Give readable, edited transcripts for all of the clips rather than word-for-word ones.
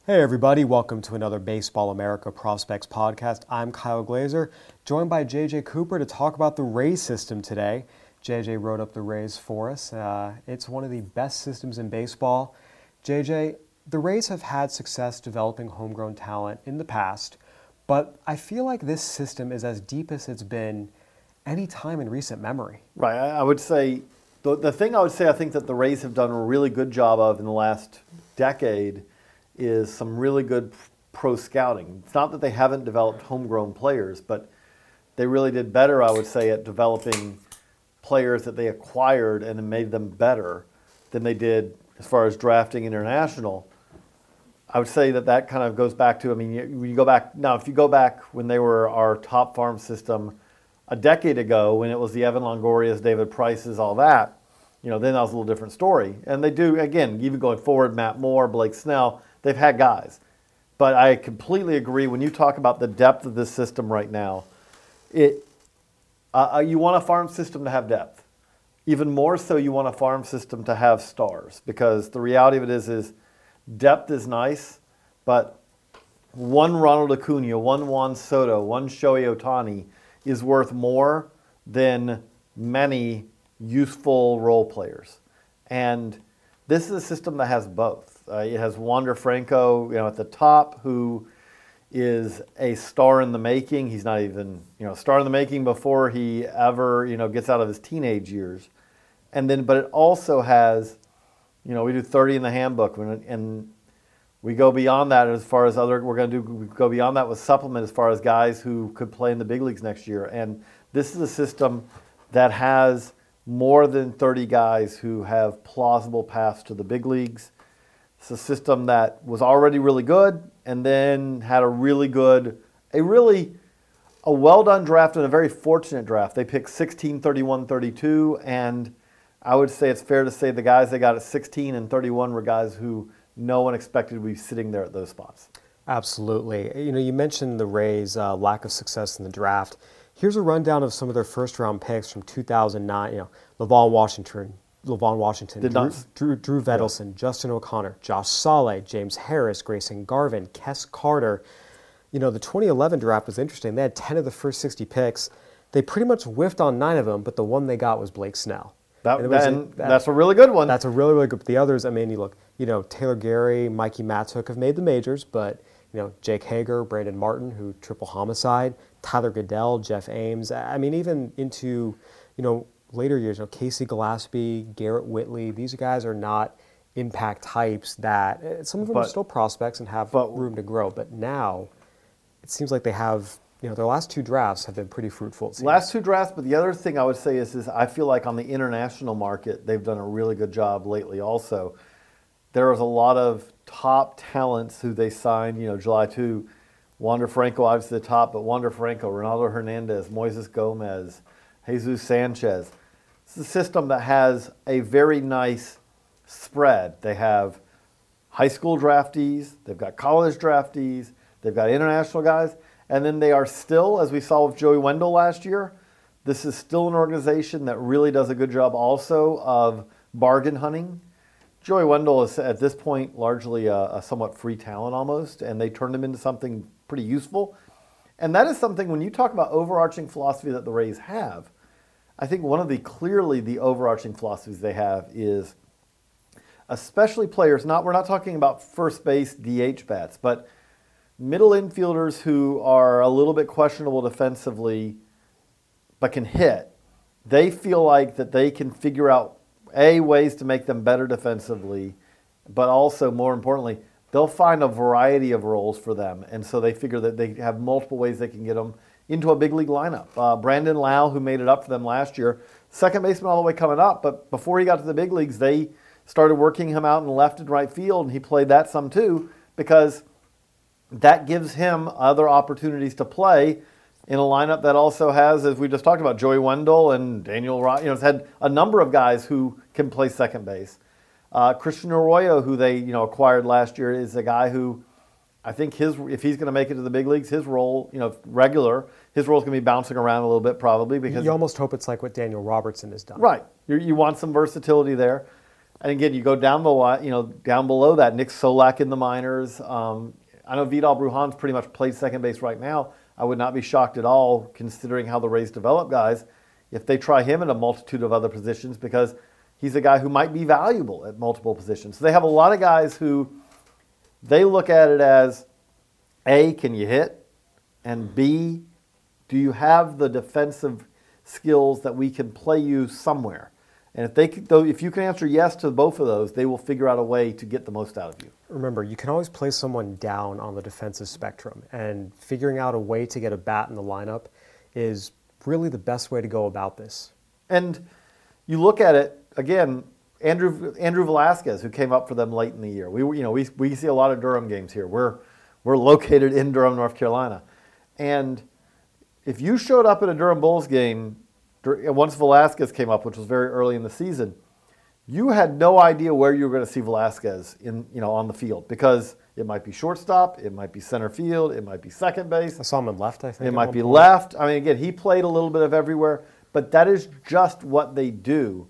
Hey everybody, welcome to another Baseball America Prospects podcast. I'm Kyle Glazer, joined by JJ Cooper to talk about the Rays system today. JJ wrote up the Rays for us. It's one of the best systems in baseball. JJ, the Rays have had success developing homegrown talent in the past, but I feel like this system is as deep as it's been any time in recent memory. Right. I would say the thing I would say I think that the Rays have done a really good job of in the last decade is some really good pro scouting. It's not that they haven't developed homegrown players, but they really did better, I would say, at developing players that they acquired and made them better than they did as far as drafting international. I would say that kind of goes back to, you go back, now if you go back when they were our top farm system a decade ago, when it was the Evan Longorias, David Prices, all that, then that was a little different story. And they do, again, even going forward, Matt Moore, Blake Snell, they've had guys. But I completely agree when you talk about the depth of this system right now, you want a farm system to have depth. Even more so, you want a farm system to have stars, because the reality of it is depth is nice, but one Ronald Acuna, one Juan Soto, one Shohei Ohtani is worth more than many useful role players. And this is a system that has both. It has Wander Franco, at the top, who is a star in the making. He's not even, a star in the making before he ever, gets out of his teenage years. And then, but it also has, we do 30 in the handbook, and we go beyond that as far as we go beyond that with supplement as far as guys who could play in the big leagues next year. And this is a system that has more than 30 guys who have plausible paths to the big leagues. It's a system that was already really good and then had a well done draft and a very fortunate draft. They picked 16, 31, 32, and I would say it's fair to say the guys they got at 16 and 31 were guys who no one expected to be sitting there at those spots. Absolutely. You mentioned the Rays' lack of success in the draft. Here's a rundown of some of their first-round picks from 2009. Levon Washington, Drew Vedelson, Justin O'Connor, Josh Saleh, James Harris, Grayson Garvin, Kes Carter. The 2011 draft was interesting. They had 10 of the first 60 picks. They pretty much whiffed on 9 of them, but the one they got was Blake Snell. That's a really good one. That's a really, really good. The others, you look, Taylor Gary, Mikey Mattook have made the majors, but, Jake Hager, Brandon Martin, who triple homicide, Tyler Goodell, Jeff Ames. Even into, later years, Casey Gillespie, Garrett Whitley, these guys are not impact types that, some of them are still prospects and have room to grow. But now it seems like they have, their last 2 drafts have been pretty fruitful. Last 2 drafts, but the other thing I would say is I feel like on the international market, they've done a really good job lately also. There was a lot of top talents who they signed, July 2. Wander Franco, obviously the top, but Wander Franco, Ronaldo Hernandez, Moises Gomez, Jesus Sanchez. It's a system that has a very nice spread. They have high school draftees, they've got college draftees, they've got international guys, and then they are still, as we saw with Joey Wendell last year, this is still an organization that really does a good job also of bargain hunting. Joey Wendell is at this point largely a somewhat free talent almost, and they turned him into something pretty useful. And that is something, when you talk about overarching philosophy that the Rays have, I think one of the overarching philosophies they have is, especially players, we're not talking about first base DH bats, but middle infielders who are a little bit questionable defensively but can hit. They feel like that they can figure out ways to make them better defensively, but also, more importantly, they'll find a variety of roles for them. And so they figure that they have multiple ways they can get them into a big league lineup. Brandon Lau, who made it up for them last year, second baseman all the way coming up, but before he got to the big leagues, they started working him out in left and right field, and he played that some too, because that gives him other opportunities to play in a lineup that also has, as we just talked about, Joey Wendell and Daniel Ross. It's had a number of guys who can play second base. Christian Arroyo, who they acquired last year, is a guy who I think if he's going to make it to the big leagues, his role, his role is going to be bouncing around a little bit probably, because you almost hope it's like what Daniel Robertson has done. Right. You want some versatility there. And again, you go down down below that, Nick Solak in the minors. I know Vidal Brujan's pretty much played second base right now. I would not be shocked at all, considering how the Rays develop guys, if they try him in a multitude of other positions, because he's a guy who might be valuable at multiple positions. So they have a lot of guys who they look at it as, A, can you hit? And B, do you have the defensive skills that we can play you somewhere? And if you can answer yes to both of those, they will figure out a way to get the most out of you. Remember, you can always play someone down on the defensive spectrum, and figuring out a way to get a bat in the lineup is really the best way to go about this. And you look at it, again, Andrew Velasquez, who came up for them late in the year. We see a lot of Durham games here. We're located in Durham, North Carolina. And if you showed up at a Durham Bulls game once Velasquez came up, which was very early in the season, you had no idea where you were going to see Velasquez on the field, because it might be shortstop, it might be center field, it might be second base. I saw him in left, I think. It might be left. I mean, again, he played a little bit of everywhere, but that is just what they do.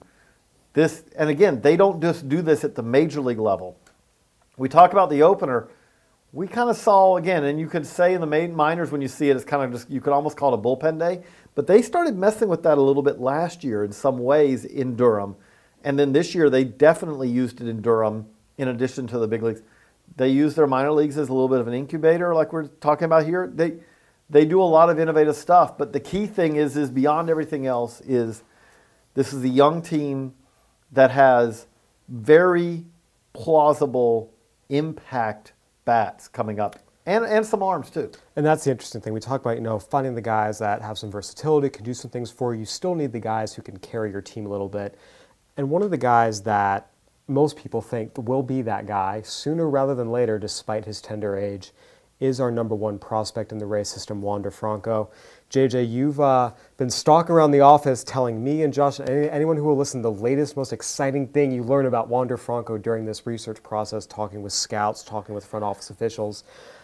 And again, they don't just do this at the major league level. We talk about the opener. We kind of saw, again, and you could say in the minors when you see it, it's kind of just, you could almost call it a bullpen day. But they started messing with that a little bit last year in some ways in Durham. And then this year, they definitely used it in Durham in addition to the big leagues. They use their minor leagues as a little bit of an incubator like we're talking about here. They do a lot of innovative stuff. But the key thing is beyond everything else is this is a young team that has very plausible impact bats coming up, and some arms too. And that's the interesting thing. We talk about, finding the guys that have some versatility, can do some things for you. You still need the guys who can carry your team a little bit. And one of the guys that most people think will be that guy sooner rather than later, despite his tender age, is our number one prospect in the Rays system, Wander Franco. JJ, you've been stalking around the office telling me and Josh, and anyone who will listen, the latest, most exciting thing you learn about Wander Franco during this research process, talking with scouts, talking with front office officials.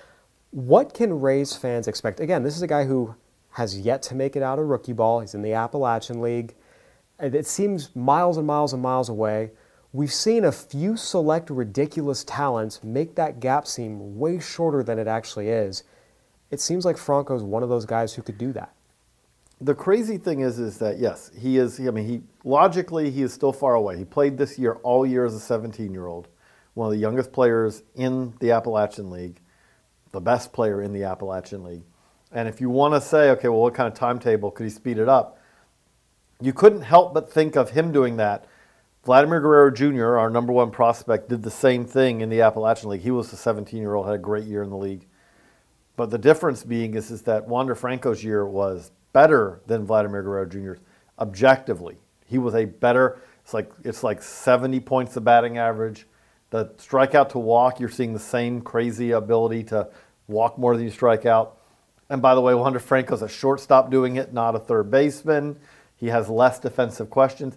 What can Rays fans expect? Again, this is a guy who has yet to make it out of rookie ball. He's in the Appalachian League. And it seems miles and miles and miles away. We've seen a few select ridiculous talents make that gap seem way shorter than it actually is. It seems like Franco's one of those guys who could do that. The crazy thing is that, yes, he is. I mean, logically, he is still far away. He played this year all year as a 17-year-old, one of the youngest players in the Appalachian League, the best player in the Appalachian League. And if you want to say, okay, well, what kind of timetable could he speed it up? You couldn't help but think of him doing that. Vladimir Guerrero Jr., our number one prospect, did the same thing in the Appalachian League. He was a 17-year-old, had a great year in the league. But the difference being is that Wander Franco's year was better than Vladimir Guerrero Jr.'s objectively. He was a better, it's like 70 points of batting average. The strikeout to walk, you're seeing the same crazy ability to walk more than you strike out. And by the way, Wander Franco's a shortstop doing it, not a third baseman. He has less defensive questions.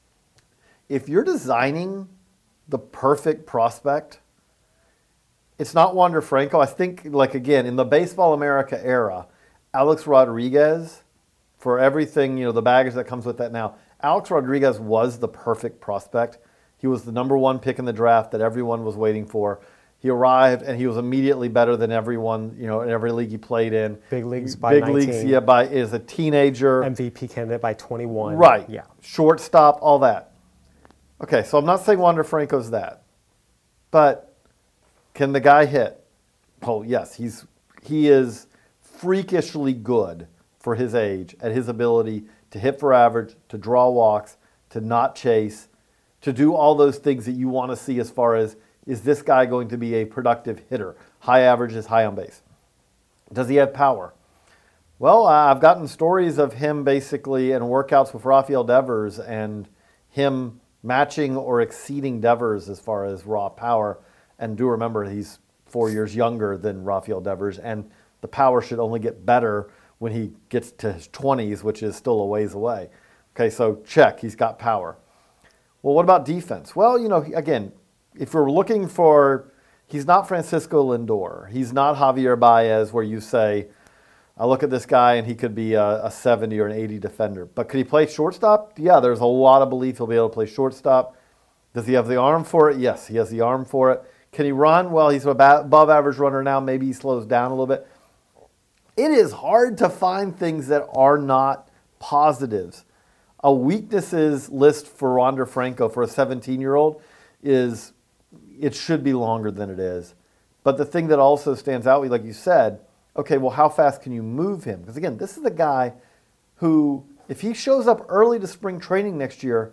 If you're designing the perfect prospect, it's not Wander Franco. I think, again, in the Baseball America era, Alex Rodriguez, for everything, the baggage that comes with that now, Alex Rodriguez was the perfect prospect. He was the number one pick in the draft that everyone was waiting for. He arrived, and he was immediately better than everyone, in every league he played in. Big leagues by 19. Big leagues, yeah, as a teenager. MVP candidate by 21. Right. Yeah. Shortstop, all that. Okay, so I'm not saying Wander Franco's that. But can the guy hit? Oh, yes. He is freakishly good for his age at his ability to hit for average, to draw walks, to not chase, to do all those things that you want to see as far as, is this guy going to be a productive hitter? High averages, high on base. Does he have power? Well, I've gotten stories of him basically in workouts with Rafael Devers and him matching or exceeding Devers as far as raw power. And do remember, he's 4 years younger than Rafael Devers, and the power should only get better when he gets to his 20s, which is still a ways away. Okay, so check, he's got power. Well, what about defense? Well, again, if we're looking for, he's not Francisco Lindor. He's not Javier Baez, where you say, I look at this guy and he could be a 70 or an 80 defender. But could he play shortstop? Yeah, there's a lot of belief he'll be able to play shortstop. Does he have the arm for it? Yes, he has the arm for it. Can he run? Well, he's an above average runner now. Maybe he slows down a little bit. It is hard to find things that are not positives. A weaknesses list for Wander Franco for a 17-year-old is, it should be longer than it is. But the thing that also stands out, like you said, okay, well, how fast can you move him? Because again, this is a guy who, if he shows up early to spring training next year,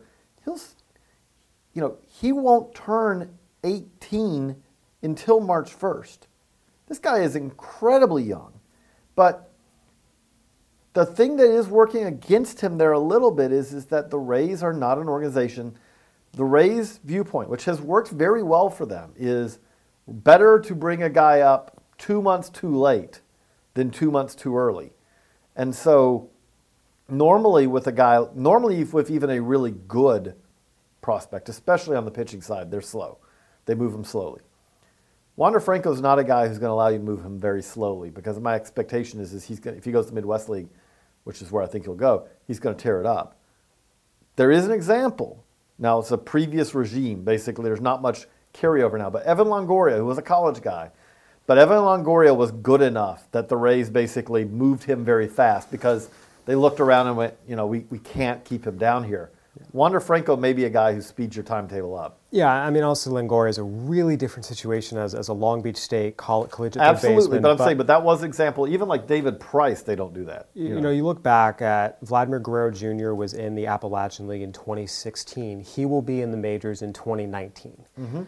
he won't turn 18 until March 1st. This guy is incredibly young. But the thing that is working against him there a little bit is that the Rays are not an organization. The Rays' viewpoint, which has worked very well for them, is better to bring a guy up 2 months too late than 2 months too early. And so normally with even a really good prospect, especially on the pitching side, they're slow. They move him slowly. Wander Franco is not a guy who's going to allow you to move him very slowly, because my expectation is if he goes to Midwest League, which is where I think he'll go, he's going to tear it up. There is an example. Now, it's a previous regime. Basically, there's not much carryover now. But Evan Longoria, who was a college guy, but Evan Longoria was good enough that the Rays basically moved him very fast because they looked around and went, we can't keep him down here. Wander Franco may be a guy who speeds your timetable up. Yeah, I mean, also Longoria is a really different situation as a Long Beach State collegiate Absolutely, baseman. but I'm saying, but that was an example. Even like David Price, they don't do that. You look back at Vladimir Guerrero Jr. was in the Appalachian League in 2016. He will be in the majors in 2019. Mm-hmm.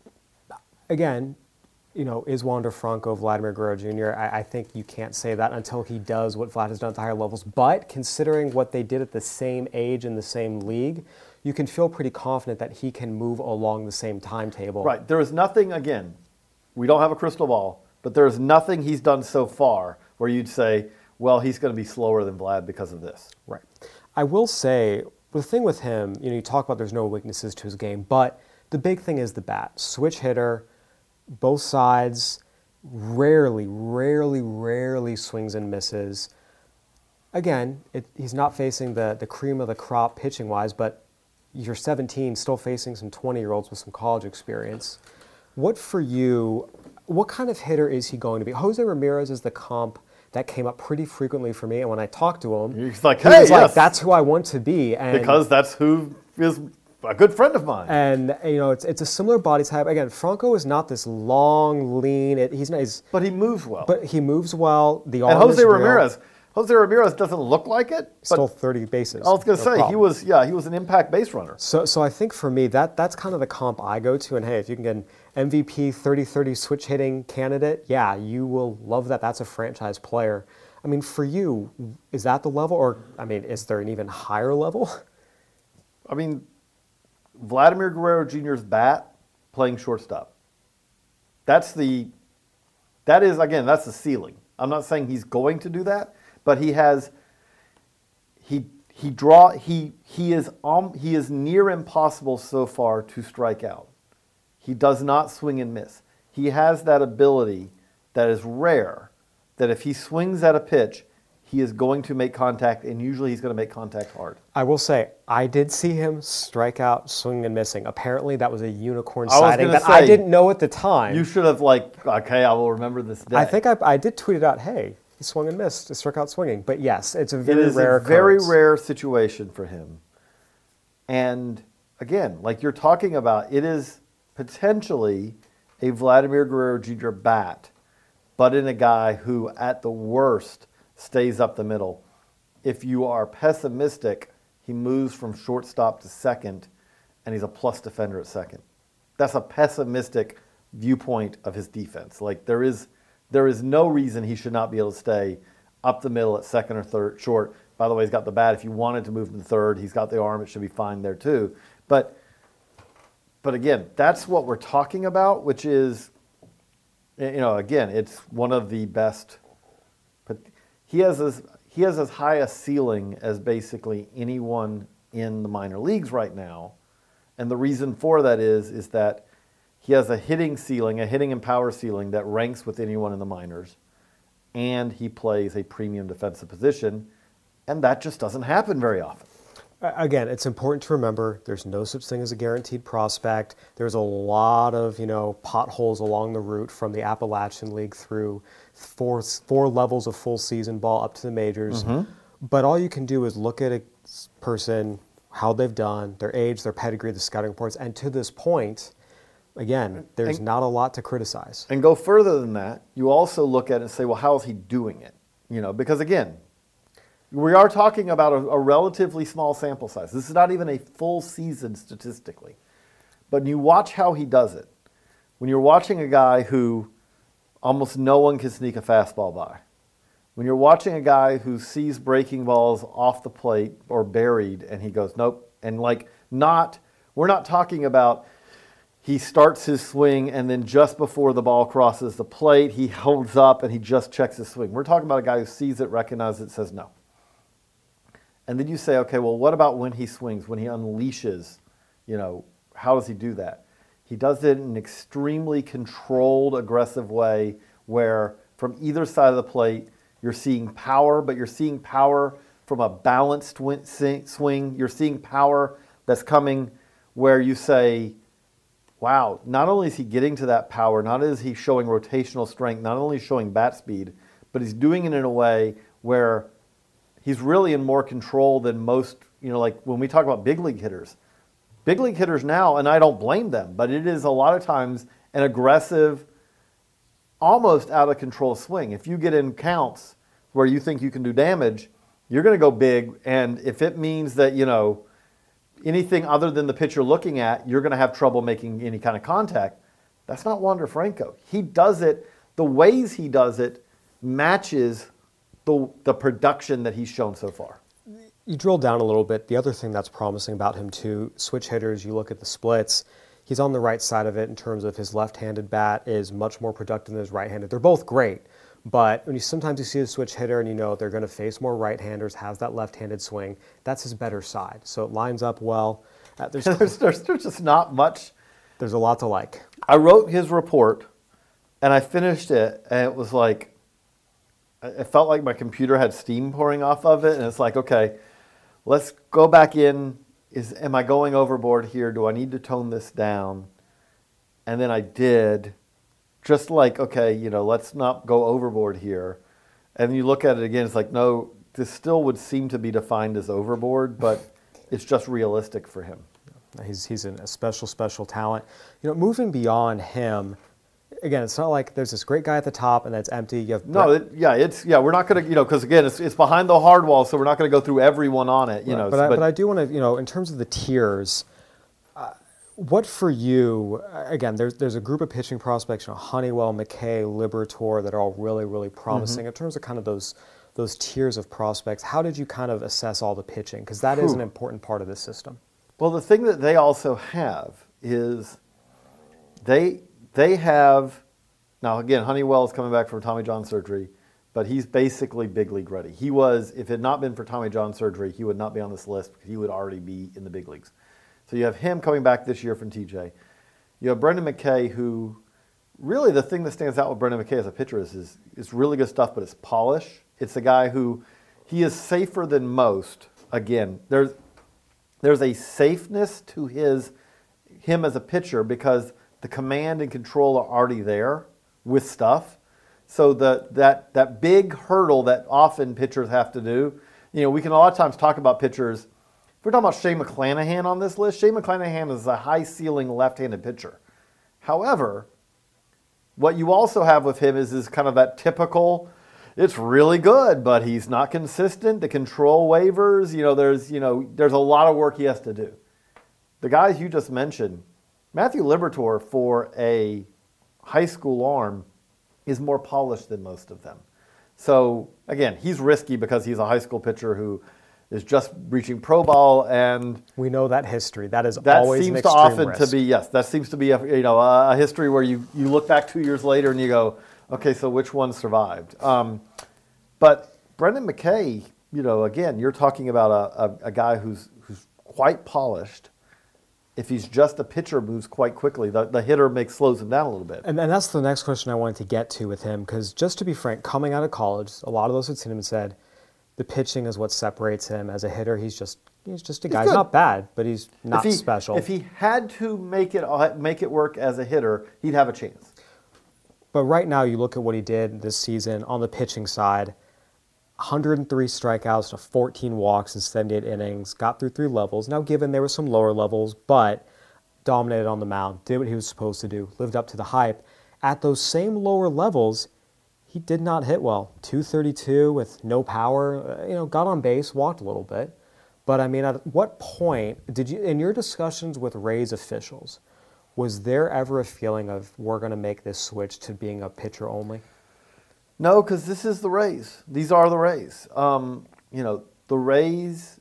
Again, is Wander Franco Vladimir Guerrero Jr.? I think you can't say that until he does what Vlad has done at the higher levels. But considering what they did at the same age in the same league, you can feel pretty confident that he can move along the same timetable. Right. There is nothing, again, we don't have a crystal ball, but there is nothing he's done so far where you'd say, well, he's going to be slower than Vlad because of this. Right. I will say, the thing with him, you talk about there's no weaknesses to his game, but the big thing is the bat. Switch hitter, both sides, rarely swings and misses. Again, he's not facing the cream of the crop pitching-wise, but you're 17, still facing some 20-year-olds with some college experience. What kind of hitter is he going to be? Jose Ramirez is the comp that came up pretty frequently for me, and when I talked to him, he's like, he was like, that's who I want to be. And because that's who is a good friend of mine. And it's a similar body type. Again, Franco is not this long, lean. But he moves well. But he moves well. The arm and Jose is Ramirez. Jose Ramirez doesn't look like it. Still 30 bases. I was going to say he was an impact base runner. So I think for me that's kind of the comp I go to. And hey, if you can get an MVP 30-30 switch hitting candidate, yeah, you will love that. That's a franchise player. I mean, for you, is that the level, or is there an even higher level? I mean, Vladimir Guerrero Jr.'s bat playing shortstop. That's the ceiling. I'm not saying he's going to do that, but he is near impossible so far to strike out. He does not swing and miss. He has that ability that is rare, that if he swings at a pitch, he is going to make contact, and usually he's going to make contact hard. I will say, I did see him strike out, swinging and missing. Apparently, that was a unicorn sighting that I didn't know at the time. You should have okay, I will remember this day. I think I did tweet it out, hey, he swung and missed, he struck out swinging. But yes, it's a very rare occurrence. Very rare situation for him. And again, like you're talking about, it is potentially a Vladimir Guerrero Jr. bat, but in a guy who, at the worst, stays up the middle. If you are pessimistic, he moves from shortstop to second, and he's a plus defender at second. That's a pessimistic viewpoint of his defense. Like there is no reason he should not be able to stay up the middle at second or third, short. By the way, he's got the bat. If you wanted to move him to third, he's got the arm. It should be fine there too. But again, that's what we're talking about, which is, again, it's one of the best. But he has as high a ceiling as basically anyone in the minor leagues right now. And the reason for that is that he has a hitting ceiling, a hitting and power ceiling that ranks with anyone in the minors. And he plays a premium defensive position. And that just doesn't happen very often. Again, it's important to remember there's no such thing as a guaranteed prospect. There's a lot of, potholes along the route from the Appalachian League through four levels of full season ball up to the majors. But all you can do is look at a person, how they've done, their age, their pedigree, the scouting reports, and to this point, again, there's not a lot to criticize. And go further than that, you also look at it and say, well, how is he doing it? Because again, we are talking about a relatively small sample size. This is not even a full season statistically. But you watch how he does it. When you're watching a guy who almost no one can sneak a fastball by, when you're watching a guy who sees breaking balls off the plate or buried and he goes, nope, and we're not talking about he starts his swing and then just before the ball crosses the plate, he holds up and he just checks his swing. We're talking about a guy who sees it, recognizes it, says no. And then you say, okay, well, what about when he swings, when he unleashes, how does he do that? He does it in an extremely controlled, aggressive way where from either side of the plate, you're seeing power, but you're seeing power from a balanced swing. You're seeing power that's coming where you say, wow, not only is he getting to that power, not only is he showing rotational strength, not only showing bat speed, but he's doing it in a way where he's really in more control than most, like when we talk about big league hitters now, and I don't blame them, but it is a lot of times an aggressive, almost out of control swing. If you get in counts where you think you can do damage, you're going to go big, and if it means that, anything other than the pitcher looking at, you're going to have trouble making any kind of contact. That's not Wander Franco. He does it, the ways he does it matches the production that he's shown so far. You drill down a little bit. The other thing that's promising about him too, switch hitters, you look at the splits, he's on the right side of it in terms of his left-handed bat is much more productive than his right-handed. They're both great, but when sometimes you see a switch hitter and they're going to face more right-handers, has that left-handed swing, that's his better side. So it lines up well. There's just not much. There's a lot to like. I wrote his report, and I finished it, and it was like, it felt like my computer had steam pouring off of it, and it's like, okay, let's go back in. Am I going overboard here? Do I need to tone this down? And then I did, just like, okay, let's not go overboard here. And you look at it again, it's like, no, this still would seem to be defined as overboard, but it's just realistic for him. He's a special talent. Moving beyond him, again, it's not like there's this great guy at the top and that's empty. You have we're not going to, because again, it's behind the hard wall, so we're not going to go through everyone on it, Right. But I do want to, in terms of the tiers, what for you? Again, there's a group of pitching prospects, Honeywell, McKay, Liberatore, that are all really, really promising in terms of kind of those tiers of prospects. How did you kind of assess all the pitching? Because that is an important part of this system. Well, the thing that they also have is they have, now again, Honeywell is coming back from Tommy John surgery, but he's basically big league ready. He was, if it had not been for Tommy John surgery, he would not be on this list because he would already be in the big leagues. So you have him coming back this year from TJ. You have Brendan McKay, who really the thing that stands out with Brendan McKay as a pitcher is really good stuff, but it's polish. It's a guy who, he is safer than most. Again, there's a safeness to him as a pitcher because the command and control are already there with stuff. So that big hurdle that often pitchers have to do, we can a lot of times talk about pitchers. If we're talking about Shane McClanahan on this list, Shane McClanahan is a high ceiling left-handed pitcher. However, what you also have with him is kind of that typical, it's really good, but he's not consistent. The control waivers, there's a lot of work he has to do. The guys you just mentioned, Matthew Liberatore, for a high school arm, is more polished than most of them. So, again, he's risky because he's a high school pitcher who is just reaching pro ball, and we know that history. That is always an extreme risk. That seems to be a history where you look back 2 years later and you go, okay, so which one survived? But Brendan McKay, again, you're talking about a guy who's quite polished. If he's just a pitcher, moves quite quickly. The hitter slows him down a little bit. And that's the next question I wanted to get to with him, because just to be frank, coming out of college, a lot of those had seen him and said, the pitching is what separates him. As a hitter, he's just he's just a He's guy. He's good. not bad, but he's not special. If he had to make it work as a hitter, he'd have a chance. But right now, you look at what he did this season on the pitching side. 103 strikeouts to 14 walks in 78 innings, got through 3 levels. Now, given there were some lower levels, but dominated on the mound, did what he was supposed to do, lived up to the hype. At those same lower levels, he did not hit well. 232 with no power, got on base, walked a little bit. But I mean, at what point did you, in your discussions with Rays officials, was there ever a feeling of we're going to make this switch to being a pitcher only? No, because this is the Rays. These are the Rays. The Rays,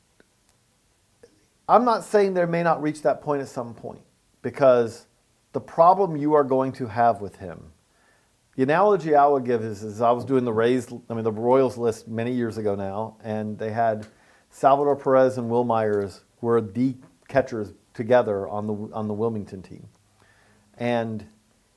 I'm not saying they may not reach that point at some point, because the problem you are going to have with him, the analogy I would give is I was doing the Royals list many years ago now, and they had Salvador Perez and Will Myers were the catchers together on the Wilmington team. And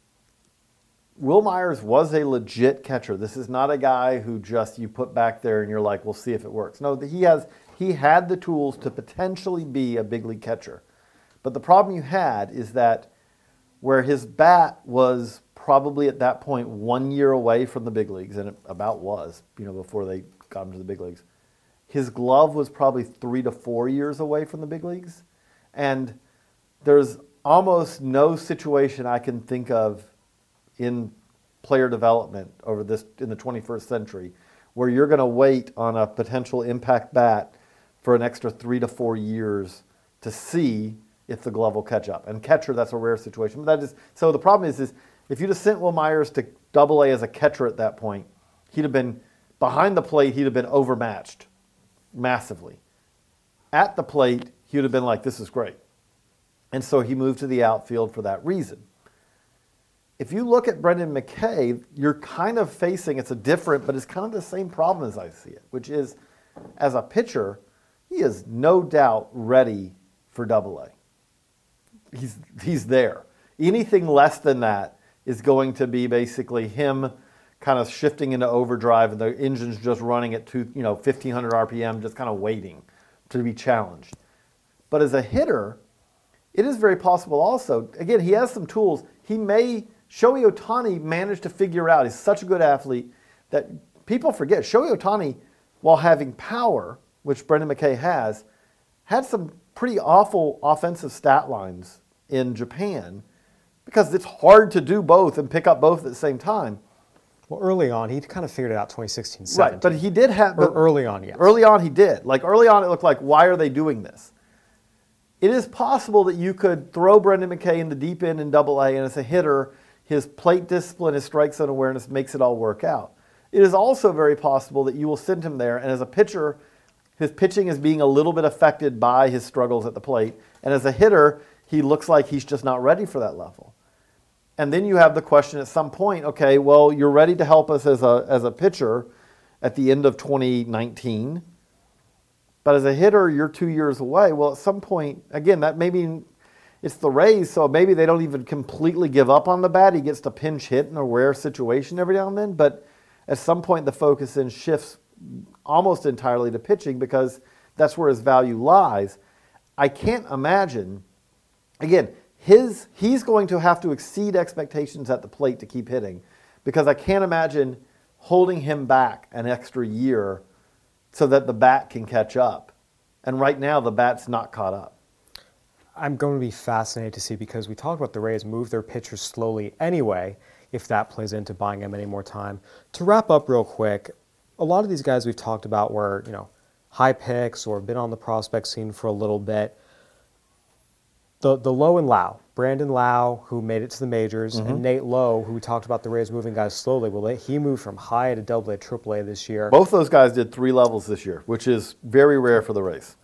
Will Myers was a legit catcher. This is not a guy who just you put back there and you're like, we'll see if it works. No, he had the tools to potentially be a big league catcher. But the problem you had is that where his bat was probably at that point 1 year away from the big leagues, and it about was, before they got him to the big leagues, his glove was probably 3 to 4 years away from the big leagues. And there's almost no situation I can think of in player development in the 21st century where you're going to wait on a potential impact bat for an extra 3 to 4 years to see if the glove will catch up. And catcher, that's a rare situation. But so the problem is if you'd have sent Will Myers to Double-A as a catcher at that point, he'd have been behind the plate, he'd have been overmatched massively. At the plate, he would have been like, this is great. And so he moved to the outfield for that reason. If you look at Brendan McKay, you're kind of facing, it's but it's kind of the same problem as I see it, which is, as a pitcher, he is no doubt ready for Double-A. He's there. Anything less than that is going to be basically him kind of shifting into overdrive and the engine's just running at 1,500 RPM, just kind of waiting to be challenged. But as a hitter, it is very possible also, again, he has some tools. Shohei Ohtani managed to figure out, he's such a good athlete that people forget. Shohei Ohtani, while having power, which Brendan McKay has, had some pretty awful offensive stat lines in Japan because it's hard to do both and pick up both at the same time. Well, early on, he kind of figured it out 2016, 17. Right, but he did have... early on, yes. Early on, he did. Early on, it looked like, why are they doing this? It is possible that you could throw Brendan McKay in the deep end in Double-A, and as a hitter, his plate discipline, his strike zone awareness makes it all work out. It is also very possible that you will send him there, and as a pitcher, his pitching is being a little bit affected by his struggles at the plate, and as a hitter, he looks like he's just not ready for that level. And then you have the question at some point, okay, well, you're ready to help us as a pitcher at the end of 2019, but as a hitter, you're 2 years away. Well, at some point, again, that maybe it's the Rays, so maybe they don't even completely give up on the bat. He gets to pinch hit in a rare situation every now and then, but at some point the focus then shifts almost entirely to pitching because that's where his value lies. I can't imagine, again, he's going to have to exceed expectations at the plate to keep hitting because I can't imagine holding him back an extra year so that the bat can catch up. And right now the bat's not caught up. I'm going to be fascinated to see because we talked about the Rays move their pitchers slowly anyway, if that plays into buying them any more time. To wrap up real quick, a lot of these guys we've talked about were, high picks or been on the prospect scene for a little bit. The Lowe and Lau, Brandon Lau, who made it to the majors, and Nate Lowe, who we talked about the Rays moving guys slowly. Well, he moved from high to Double-A, Triple-A this year. Both those guys did 3 levels this year, which is very rare for the Rays.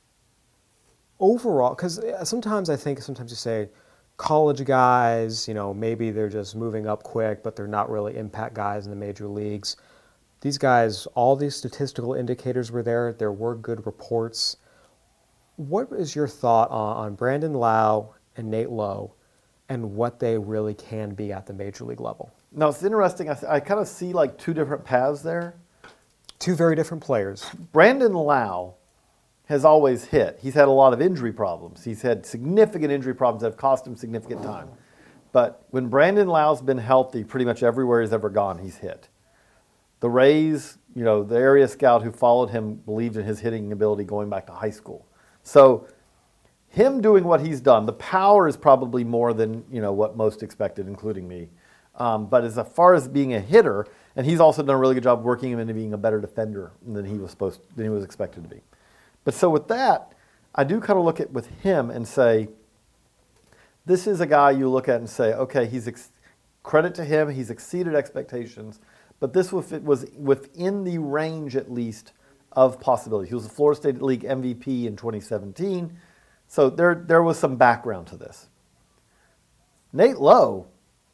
Overall, because sometimes you say college guys, maybe they're just moving up quick, but they're not really impact guys in the major leagues. These guys, all these statistical indicators were there. There were good reports. What is your thought on Brandon Lau and Nate Lowe and what they really can be at the major league level? Now, it's interesting. I kind of see 2 different paths there. 2 very different players. Brandon Lau has always hit. He's had a lot of injury problems. He's had significant injury problems that have cost him significant time. But when Brandon Lau's been healthy, pretty much everywhere he's ever gone, he's hit. The Rays, the area scout who followed him believed in his hitting ability going back to high school. So him doing what he's done, the power is probably more than what most expected, including me. But as far as being a hitter, and he's also done a really good job working him into being a better defender than he was expected to be. But so with that, I do kind of look at with him and say, this is a guy you look at and say, okay, credit to him, he's exceeded expectations, but this was within the range at least of possibility. He was the Florida State League MVP in 2017, so there was some background to this. Nate Lowe,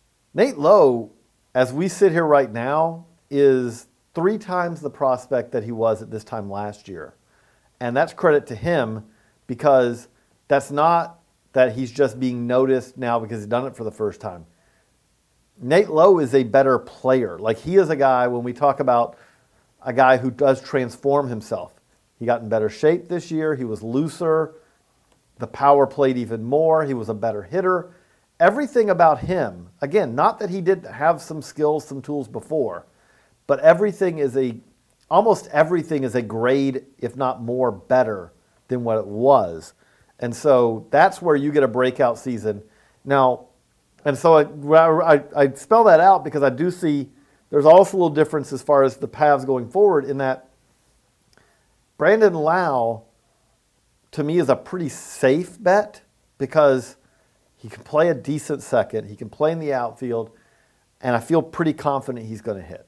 as we sit here right now, is 3 times the prospect that he was at this time last year. And that's credit to him, because that's not that he's just being noticed now because he's done it for the first time. Nate Lowe is a better player. Like, he is a guy, when we talk about a guy who does transform himself, he got in better shape this year, he was looser, the power played even more, he was a better hitter. Everything about him, again, not that he didn't have some skills, some tools before, but almost everything is a grade, if not more, better than what it was. And so that's where you get a breakout season. Now, and so I spell that out because I do see there's also a little difference as far as the paths going forward, in that Brandon Lau, to me, is a pretty safe bet, because he can play a decent second, he can play in the outfield, and I feel pretty confident he's going to hit.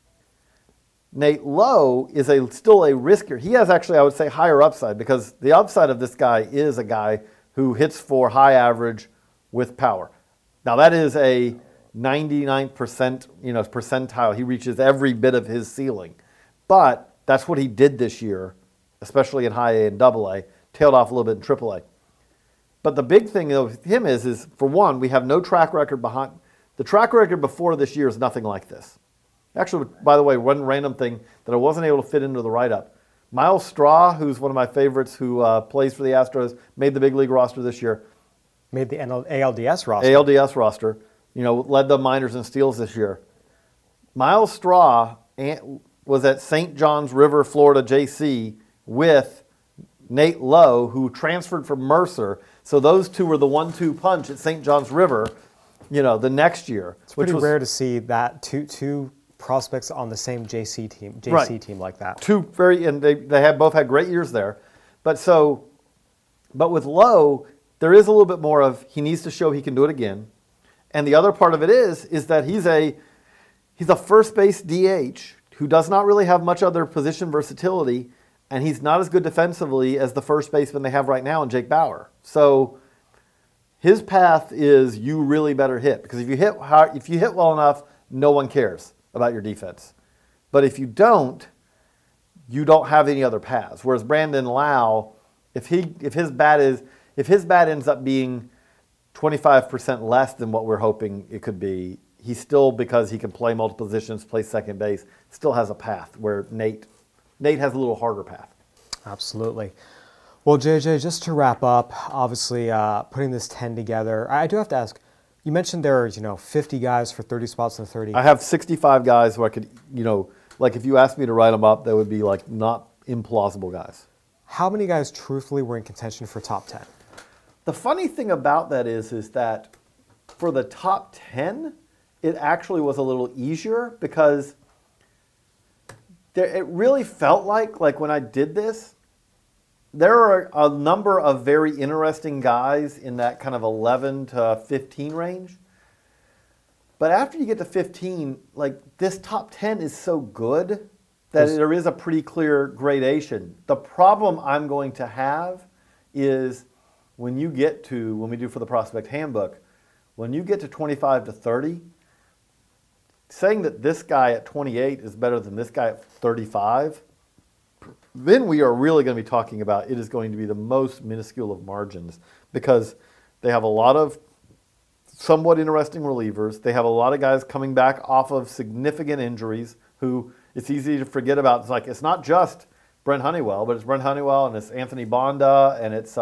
Nate Lowe is still a riskier. He has actually, I would say, higher upside, because the upside of this guy is a guy who hits for high average with power. Now, that is a 99% percentile. He reaches every bit of his ceiling. But that's what he did this year, especially in high A and double A, tailed off a little bit in triple A. But the big thing with him is, for one, we have no track record behind. The track record before this year is nothing like this. Actually, by the way, one random thing that I wasn't able to fit into the write-up. Miles Straw, who's one of my favorites, who plays for the Astros, made the big league roster this year. Made the ALDS roster. ALDS roster. Led the minors in steals this year. Miles Straw was at St. John's River, Florida, JC, with Nate Lowe, who transferred from Mercer. So those two were the 1-2 punch at St. John's River, the next year. It's pretty rare to see that two prospects on the same JC team right. team like that. And they have both had great years there. But with Lowe, there is a little bit more of, he needs to show he can do it again. And the other part of it is that he's a first base DH who does not really have much other position versatility, and he's not as good defensively as the first baseman they have right now in Jake Bauer. So his path is, you really better hit, because if you hit well enough, no one cares about your defense. But if you don't have any other paths. Whereas Brandon Lau, if his bat ends up being 25% less than what we're hoping it could be, he's still, because he can play multiple positions, play second base, still has a path, where Nate has a little harder path. Absolutely. Well, JJ, just to wrap up, obviously putting this 10 together, I do have to ask, you mentioned there are 50 guys for 30 spots in the 30. I have 65 guys who I could, if you asked me to write them up, they would be not implausible guys. How many guys truthfully were in contention for top 10? The funny thing about that is that for the top 10, it actually was a little easier, because it really felt like when I did this, there are a number of very interesting guys in that kind of 11 to 15 range. But after you get to 15, this top 10 is so good that there is a pretty clear gradation. The problem I'm going to have is when we do for the Prospect Handbook, when you get to 25 to 30, saying that this guy at 28 is better than this guy at 35, then we are really going to be talking about, it is going to be the most minuscule of margins, because they have a lot of somewhat interesting relievers. They have a lot of guys coming back off of significant injuries who it's easy to forget about. It's not just Brent Honeywell, but it's Brent Honeywell and it's Anthony Bonda and it's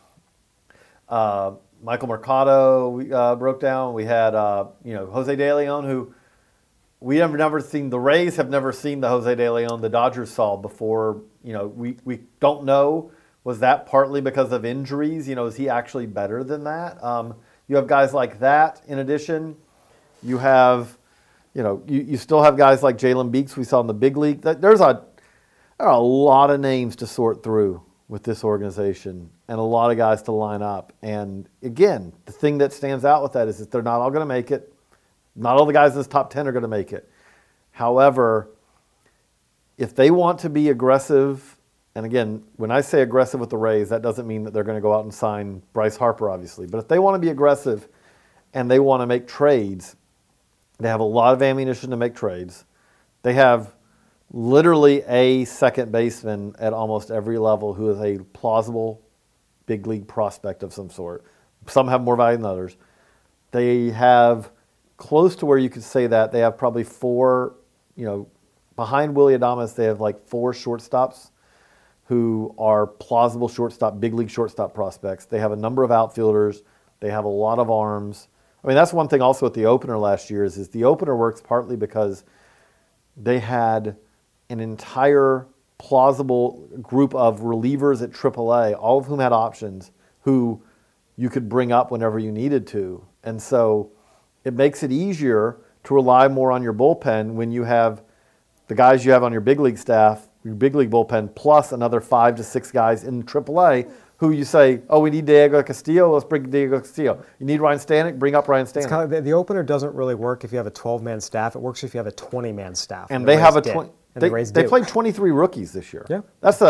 Michael Mercado. We broke down. We had Jose De Leon, who we have never seen. The Rays have never seen the Jose De Leon the Dodgers saw before. We don't know. Was that partly because of injuries? Is he actually better than that? You have guys like that. In addition, you have, you still have guys like Jalen Beeks we saw in the big league. There are a lot of names to sort through with this organization and a lot of guys to line up. And again, the thing that stands out with that is that they're not all going to make it. Not all the guys in this top 10 are going to make it. However, if they want to be aggressive, and again, when I say aggressive with the Rays, that doesn't mean that they're going to go out and sign Bryce Harper, obviously. But if they want to be aggressive and they want to make trades, they have a lot of ammunition to make trades. They have literally a second baseman at almost every level who is a plausible big league prospect of some sort. Some have more value than others. They have close to where you could say that. They have probably four, behind Willy Adames, they have like four shortstops who are plausible shortstop, big league shortstop prospects. They have a number of outfielders. They have a lot of arms. I mean, that's one thing also with the opener last year is the opener works partly because they had an entire plausible group of relievers at AAA, all of whom had options, who you could bring up whenever you needed to. And so it makes it easier to rely more on your bullpen when you have the guys you have on your big league staff, your big league bullpen, plus another 5 to 6 guys in AAA who you say, oh, we need Diego Castillo, let's bring Diego Castillo. You need Ryan Stanek, bring up Ryan Stanek. It's kind of, the opener doesn't really work if you have a 12-man staff. It works if you have a 20-man staff. And they have a 20. They played 23 rookies this year. Yeah. That's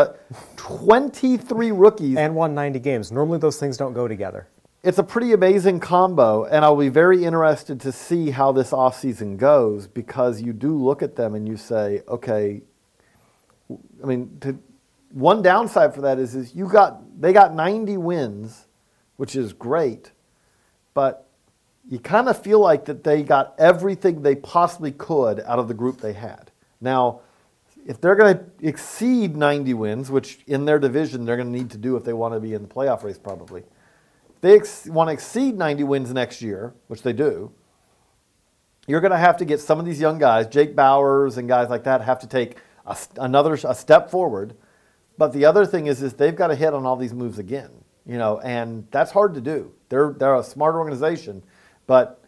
23 rookies. And won 90 games. Normally those things don't go together. It's a pretty amazing combo, and I'll be very interested to see how this offseason goes because you do look at them and you say, okay, I mean, one downside for that is they got 90 wins, which is great, but you kind of feel like that they got everything they possibly could out of the group they had. Now, if they're going to exceed 90 wins, which in their division they're going to need to do if they want to be in the playoff race probably, they want to exceed 90 wins next year, which they do, you're going to have to get some of these young guys, Jake Bowers and guys like that, have to take a step forward. But the other thing is they've got to hit on all these moves again, and that's hard to do. They're a smart organization, but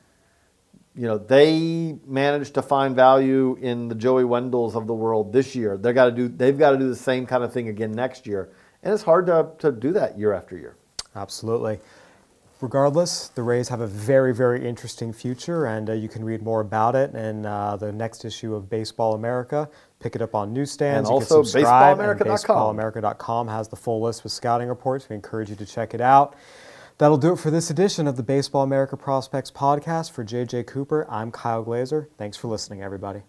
they managed to find value in the Joey Wendells of the world this year. They've got to do the same kind of thing again next year, and it's hard to do that year after year. Absolutely. Regardless, the Rays have a very, very interesting future, and you can read more about it in the next issue of Baseball America. Pick it up on newsstands. And you also can subscribe, BaseballAmerica.com. BaseballAmerica.com has the full list with scouting reports. We encourage you to check it out. That'll do it for this edition of the Baseball America Prospects Podcast. For J.J. Cooper, I'm Kyle Glazer. Thanks for listening, everybody.